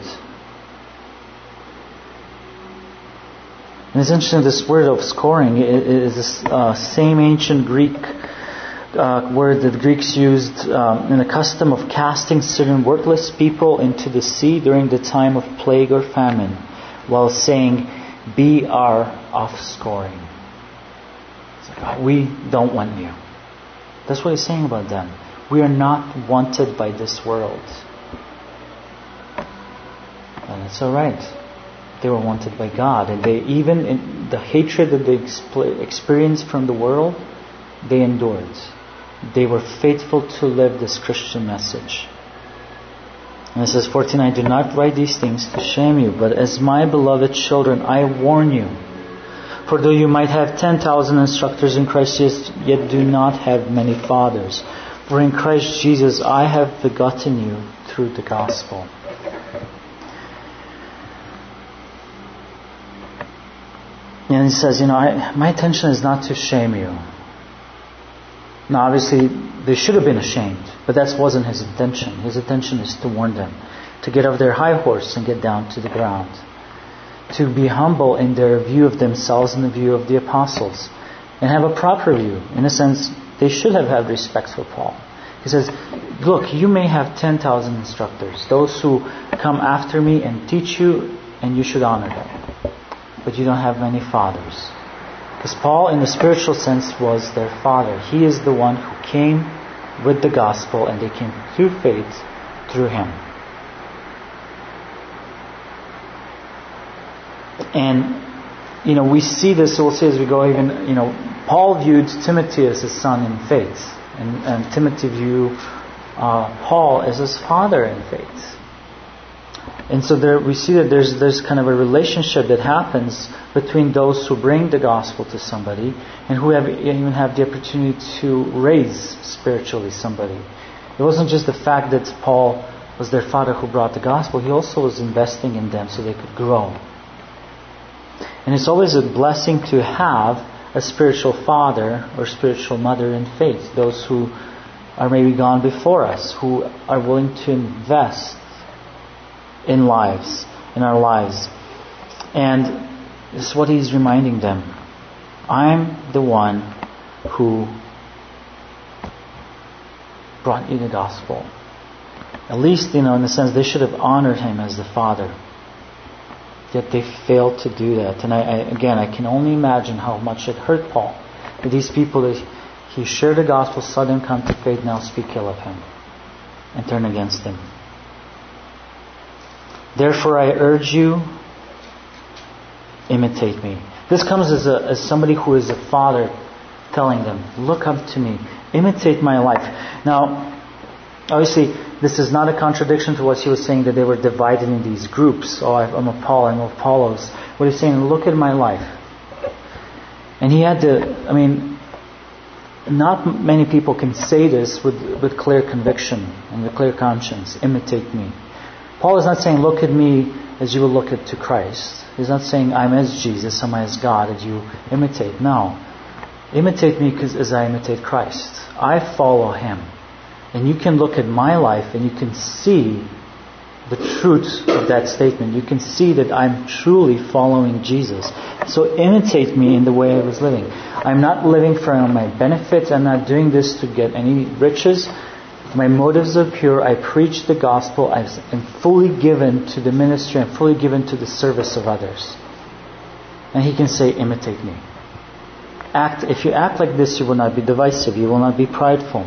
And it's interesting, this word of scoring is the same ancient Greek word that the Greeks used in the custom of casting certain worthless people into the sea during the time of plague or famine, while saying, be our offscoring. It's like, we don't want you. That's what he's saying about them. We are not wanted by this world. And it's alright. They were wanted by God. And they, even in the hatred that they experienced from the world, they endured. They were faithful to live this Christian message. And it says 14, I do not write these things to shame you, but as my beloved children, I warn you. For though you might have 10,000 instructors in Christ Jesus, yet do not have many fathers. For in Christ Jesus I have begotten you through the gospel. And he says, my intention is not to shame you. Now obviously they should have been ashamed, but that wasn't his intention. His intention is to warn them, to get off their high horse and get down to the ground. To be humble in their view of themselves and the view of the apostles. And have a proper view. In a sense, they should have had respect for Paul. He says, look, you may have 10,000 instructors, those who come after me and teach you, and you should honor them. But you don't have many fathers. Because Paul, in the spiritual sense, was their father. He is the one who came with the gospel, and they came through faith through him. And, we see this, we'll see as we go even, Paul viewed Timothy as his son in faith. And Timothy viewed Paul as his father in faith. And so there we see that there's kind of a relationship that happens between those who bring the gospel to somebody and who even have the opportunity to raise spiritually somebody. It wasn't just the fact that Paul was their father who brought the gospel. He also was investing in them so they could grow. And it's always a blessing to have a spiritual father or spiritual mother in faith. Those who are maybe gone before us, who are willing to invest in our lives. And this is what he's reminding them. I'm the one who brought you the gospel. At least, in a sense, they should have honored him as the father. Yet they failed to do that. And I can only imagine how much it hurt Paul. That these people that he shared the gospel, saw them come to faith, now speak ill of him and turn against him. Therefore I urge you, imitate me. This comes as somebody who is a father telling them, look up to me, imitate my life. Now, Obviously, this is not a contradiction to what he was saying, that they were divided in these groups. Oh, I'm of Paul, I'm of Apollos. What he's saying, look at my life. And he had to, not many people can say this with clear conviction and with clear conscience. Imitate me. Paul is not saying, look at me as you will look to Christ. He's not saying, I'm as Jesus, I'm as God, as you imitate. No. Imitate me as I imitate Christ. I follow Him. And you can look at my life and you can see the truth of that statement. You can see that I'm truly following Jesus. So imitate me in the way I was living. I'm not living for my benefit. I'm not doing this to get any riches. My motives are pure. I preach the gospel. I'm fully given to the ministry. I'm fully given to the service of others. And he can say, imitate me. If you act like this, you will not be divisive. You will not be prideful.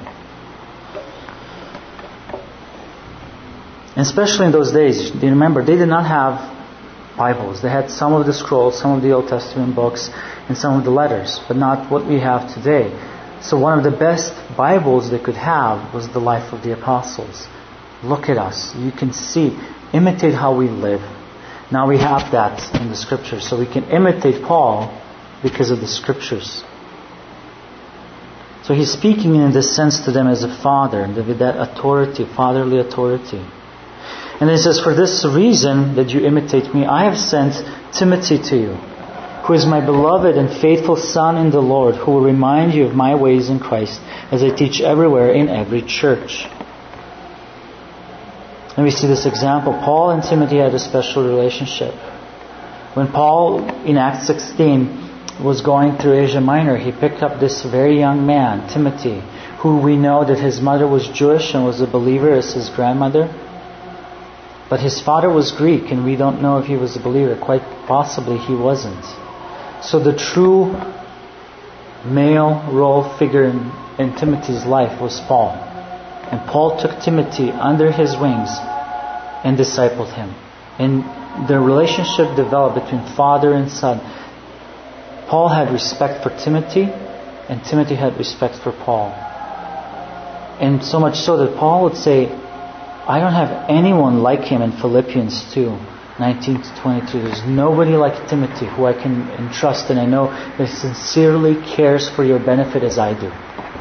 And especially in those days, do you remember, they did not have Bibles. They had some of the scrolls, some of the Old Testament books, and some of the letters, but not what we have today. So one of the best Bibles they could have was the life of the apostles. Look at us. You can see, imitate how we live. Now we have that in the Scriptures, so we can imitate Paul because of the Scriptures. So he's speaking in this sense to them as a father, with that authority, fatherly authority. And he says, for this reason that you imitate me, I have sent Timothy to you, who is my beloved and faithful son in the Lord, who will remind you of my ways in Christ, as I teach everywhere in every church. And we see this example. Paul and Timothy had a special relationship. When Paul, in Acts 16, was going through Asia Minor, he picked up this very young man, Timothy, who we know that his mother was Jewish and was a believer as his grandmother. But his father was Greek, and we don't know if he was a believer. Quite possibly he wasn't. So the true male role figure in Timothy's life was Paul. And Paul took Timothy under his wings and discipled him. And the relationship developed between father and son. Paul had respect for Timothy, and Timothy had respect for Paul. And so much so that Paul would say, I don't have anyone like him in Philippians 2, 19 to 22. There's nobody like Timothy who I can entrust, and I know that he sincerely cares for your benefit as I do.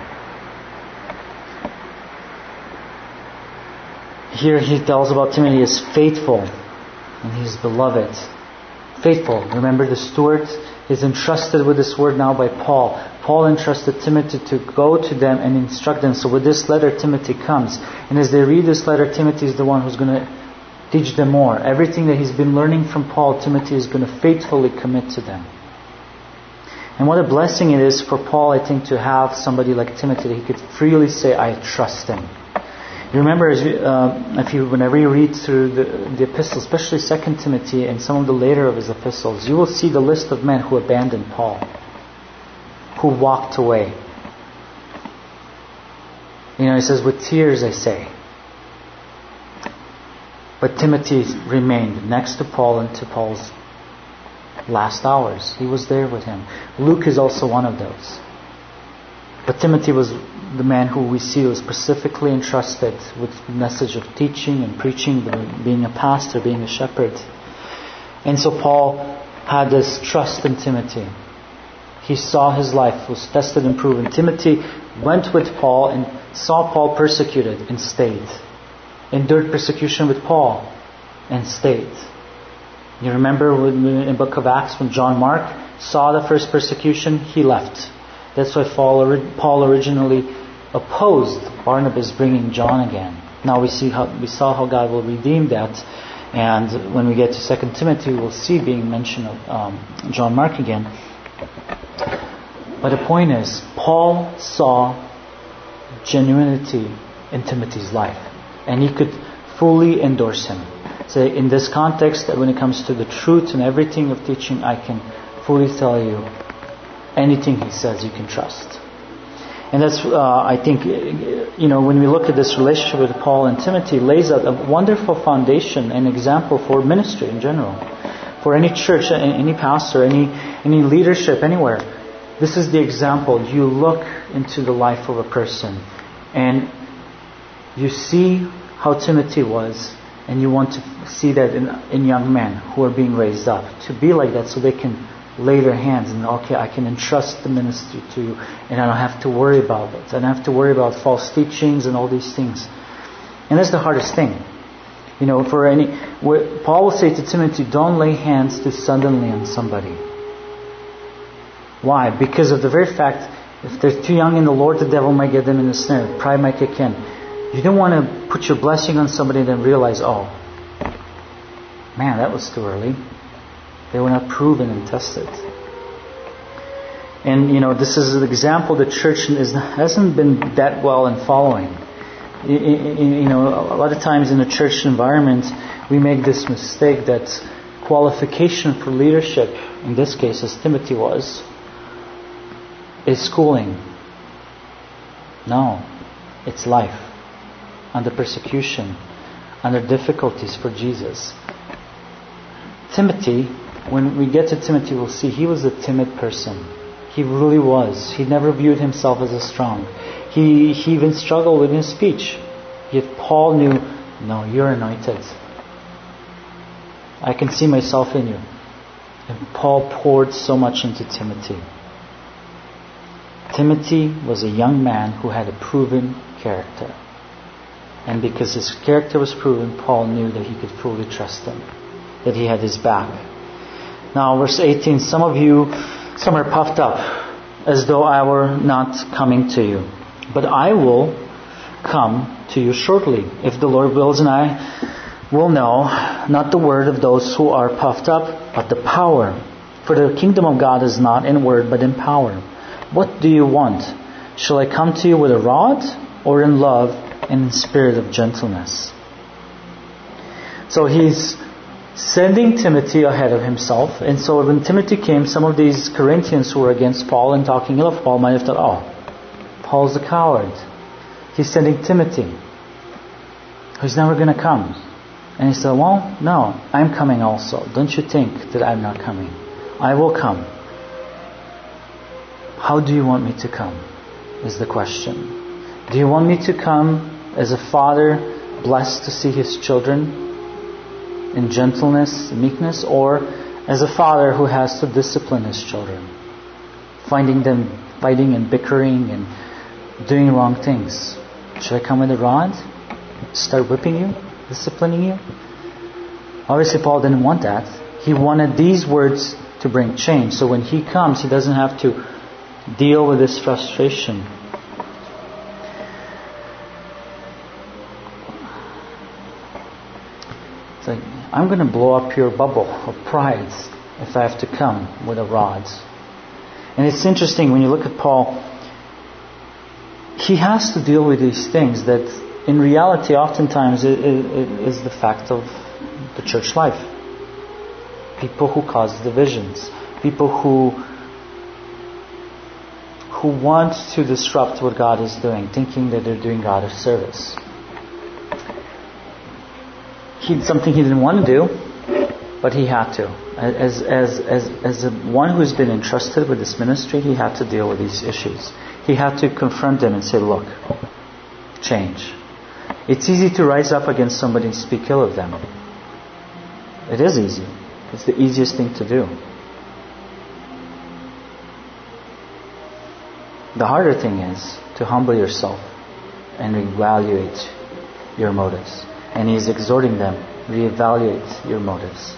Here he tells about Timothy as faithful, and he's beloved. Faithful. Remember, the steward is entrusted with this word now by Paul. Paul entrusted Timothy to go to them and instruct them. So with this letter, Timothy comes. And as they read this letter, Timothy is the one who's going to teach them more. Everything that he's been learning from Paul, Timothy is going to faithfully commit to them. And what a blessing it is for Paul, I think, to have somebody like Timothy that he could freely say, I trust him. You remember, whenever you read through the epistles, especially 2 Timothy and some of the later of his epistles, you will see the list of men who abandoned Paul, who walked away. He says, with tears I say. But Timothy remained next to Paul into Paul's last hours. He was there with him. Luke is also one of those. But Timothy was the man who we see was specifically entrusted with the message of teaching and preaching, being a pastor, being a shepherd. And so Paul had this trust in Timothy. He saw his life was tested and proven. Timothy went with Paul and saw Paul persecuted and stayed. Endured persecution with Paul and stayed. You remember in the book of Acts when John Mark saw the first persecution, he left. That's why Paul originally opposed Barnabas bringing John again. Now we saw how God will redeem that, and when we get to 2 Timothy, we'll see being mention of John Mark again. But the point is, Paul saw genuinity in Timothy's life, and he could fully endorse him. So in this context, when it comes to the truth and everything of teaching, I can fully tell you, anything he says you can trust. And that's, I think, when we look at this relationship with Paul and Timothy, lays out a wonderful foundation and example for ministry in general. For any church, any pastor, any leadership, anywhere. This is the example. You look into the life of a person, and you see how Timothy was, and you want to see that in young men who are being raised up, to be like that so they can lay their hands and, okay, I can entrust the ministry to you, and I don't have to worry about it. I don't have to worry about false teachings and all these things. And that's the hardest thing. Paul will say to Timothy, don't lay hands too suddenly on somebody. Why? Because of the very fact, if they're too young in the Lord, the devil might get them in the snare. Pride might kick in. You don't want to put your blessing on somebody and then realize, oh, man, that was too early. They were not proven and tested. And, this is an example the church hasn't been that well in following. A lot of times in a church environment, we make this mistake that qualification for leadership, in this case, as Timothy was, is schooling. No, it's life. Under persecution, under difficulties for Jesus. Timothy, when we get to Timothy, we'll see he was a timid person. He really was. He never viewed himself as a strong. He even struggled with his speech. Yet Paul knew, no, you're anointed. I can see myself in you. And Paul poured so much into Timothy. Timothy was a young man who had a proven character. And because his character was proven, Paul knew that he could fully trust him. That he had his back. Now, verse 18, some are puffed up, as though I were not coming to you. But I will come to you shortly, if the Lord wills, and I will know, not the word of those who are puffed up, but the power. For the kingdom of God is not in word, but in power. What do you want? Shall I come to you with a rod, or in love and in spirit of gentleness? So he's sending Timothy ahead of himself. And so when Timothy came, some of these Corinthians who were against Paul and talking ill of Paul might have thought, oh, Paul's a coward. He's sending Timothy, who's never going to come. And he said, well, no, I'm coming also. Don't you think that I'm not coming? I will come. How do you want me to come? Is the question. Do you want me to come as a father blessed to see his children in gentleness, meekness, or as a father who has to discipline his children, finding them fighting and bickering and doing wrong things? Should I come with a rod? Start whipping you? Disciplining you? Obviously Paul didn't want that. He wanted these words to bring change. So when he comes, he doesn't have to deal with this frustration. It's like, I'm going to blow up your bubble of pride if I have to come with a rod. And it's interesting when you look at Paul, he has to deal with these things that in reality oftentimes it is the fact of the church life. People who cause divisions. People who want to disrupt what God is doing, thinking that they're doing God a service. Something he didn't want to do, but he had to. As one who's been entrusted with this ministry, he had to deal with these issues. He had to confront them and say, look, change. It's easy to rise up against somebody and speak ill of them. It is easy. It's the easiest thing to do. The harder thing is to humble yourself and reevaluate your motives. And he's exhorting them, reevaluate your motives.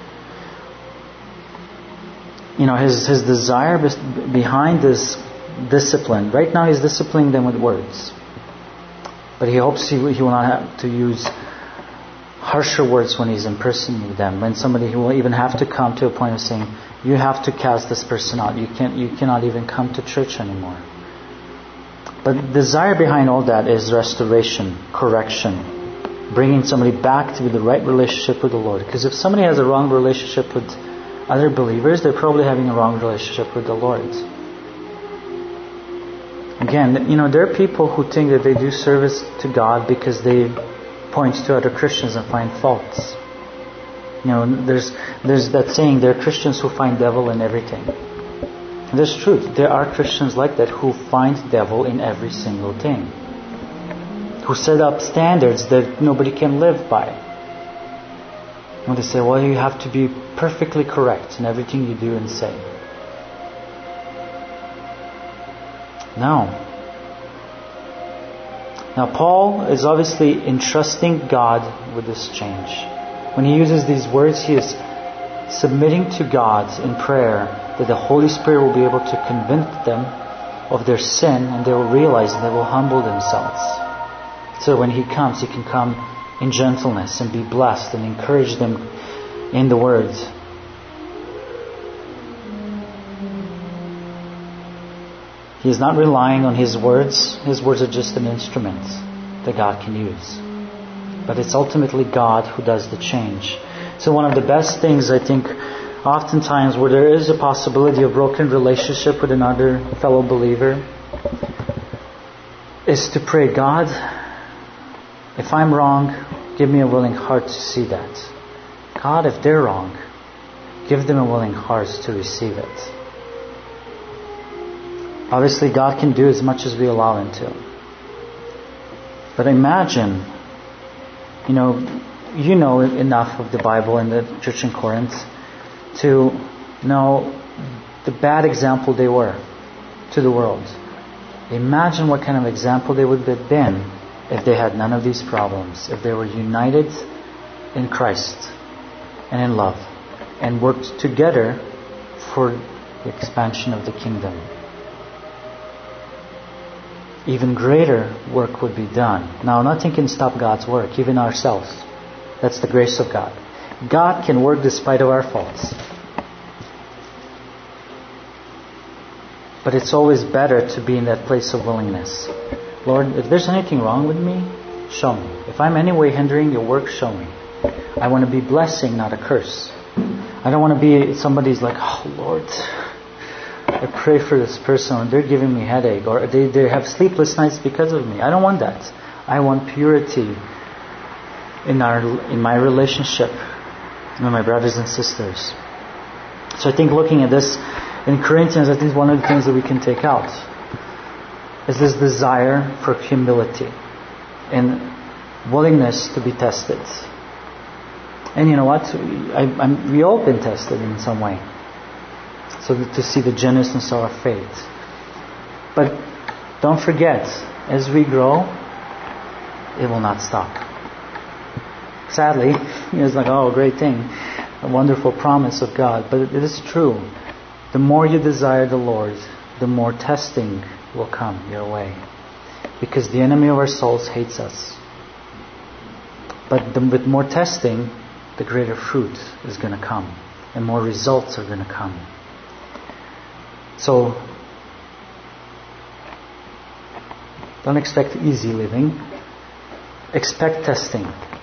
His desire behind this discipline, right now he's disciplining them with words. But he hopes he will not have to use harsher words when he's in person with them. When somebody, he will even have to come to a point of saying, you have to cast this person out. You cannot even come to church anymore. But the desire behind all that is restoration, correction, bringing somebody back to the right relationship with the Lord. Because if somebody has a wrong relationship with other believers, they're probably having a wrong relationship with the Lord. Again, there are people who think that they do service to God because they point to other Christians and find faults. There's that saying, there are Christians who find devil in everything. And there's truth. There are Christians like that who find devil in every single thing. who set up standards that nobody can live by. When they say, well, you have to be perfectly correct in everything you do and say. No. Now Paul is obviously entrusting God with this change. When he uses these words, he is submitting to God in prayer that the Holy Spirit will be able to convince them of their sin, and they will realize and they will humble themselves. So when he comes, he can come in gentleness and be blessed and encourage them in the Word. He is not relying on his words. His words are just an instrument that God can use. But it's ultimately God who does the change. So one of the best things, I think, oftentimes where there is a possibility of broken relationship with another fellow believer, is to pray, God, if I'm wrong, give me a willing heart to see that. God, if they're wrong, give them a willing heart to receive it. Obviously, God can do as much as we allow Him to. But imagine, you know enough of the Bible and the church in Corinth to know the bad example they were to the world. Imagine what kind of example they would have been if they had none of these problems, if they were united in Christ and in love and worked together for the expansion of the kingdom. Even greater work would be done. Now, nothing can stop God's work, even ourselves. That's the grace of God. God can work despite of our faults. But it's always better to be in that place of willingness. Lord, if there's anything wrong with me, show me. If I'm any way hindering your work, show me. I want to be blessing, not a curse. I don't want to be somebody's like, oh Lord, I pray for this person, and they're giving me headache, or they have sleepless nights because of me. I don't want that. I want purity in my relationship with my brothers and sisters. So I think looking at this in Corinthians, I think one of the things that we can take out is this desire for humility and willingness to be tested. And you know what? We all been tested in some way. So to see the genuineness of our faith. But don't forget, as we grow, it will not stop. Sadly, it's like, oh, great thing, a wonderful promise of God. But it is true. The more you desire the Lord, the more testing will come your way. Because the enemy of our souls hates us. But with more testing, the greater fruit is going to come. And more results are going to come. So, don't expect easy living. Expect testing.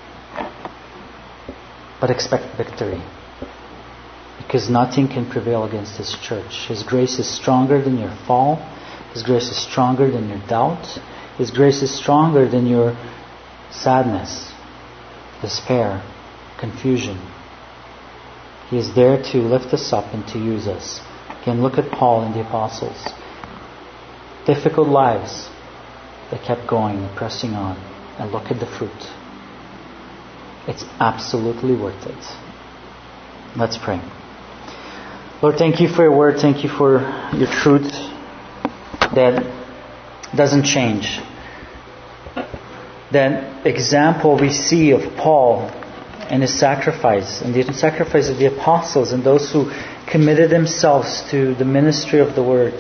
But expect victory. Because nothing can prevail against His church. His grace is stronger than your fall. His grace is stronger than your doubt. His grace is stronger than your sadness, despair, confusion. He is there to lift us up and to use us. Again, look at Paul and the apostles. Difficult lives. They kept going and pressing on. And look at the fruit. It's absolutely worth it. Let's pray. Lord, thank you for your word. Thank you for your truth that doesn't change. That example we see of Paul and his sacrifice, and the sacrifice of the apostles and those who committed themselves to the ministry of the word,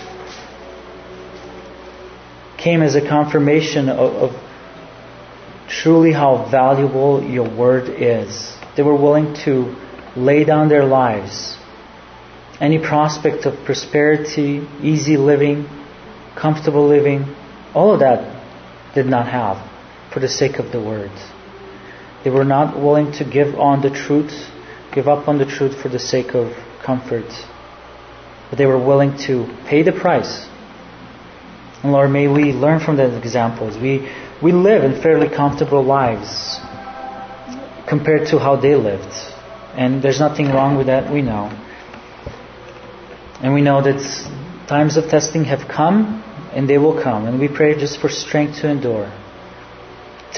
came as a confirmation of truly how valuable your word is. They were willing to lay down their lives. Any prospect of prosperity, easy living, comfortable living, all of that did not have for the sake of the word. They were not willing to give up on the truth for the sake of comfort. But they were willing to pay the price. And Lord, may we learn from those examples. We live in fairly comfortable lives compared to how they lived. And there's nothing wrong with that, we know. And we know that times of testing have come and they will come. And we pray just for strength to endure.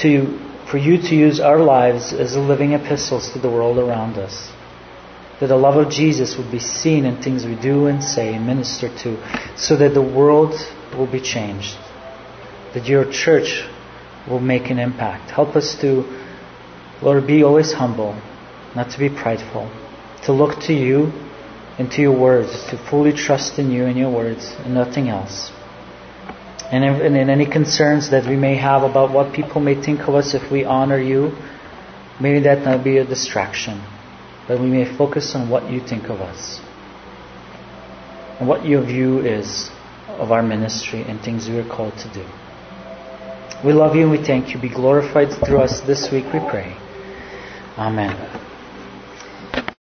for you to use our lives as living epistles to the world around us. That the love of Jesus would be seen in things we do and say and minister to, so that the world will be changed. That your church will make an impact. Help us to, Lord, be always humble, not to be prideful, to look to you and to your words, to fully trust in you and your words and nothing else. And in any concerns that we may have about what people may think of us if we honor you, may that not be a distraction, but we may focus on what you think of us and what your view is of our ministry and things we are called to do. We love you and we thank you. Be glorified through us this week, we pray. Amen.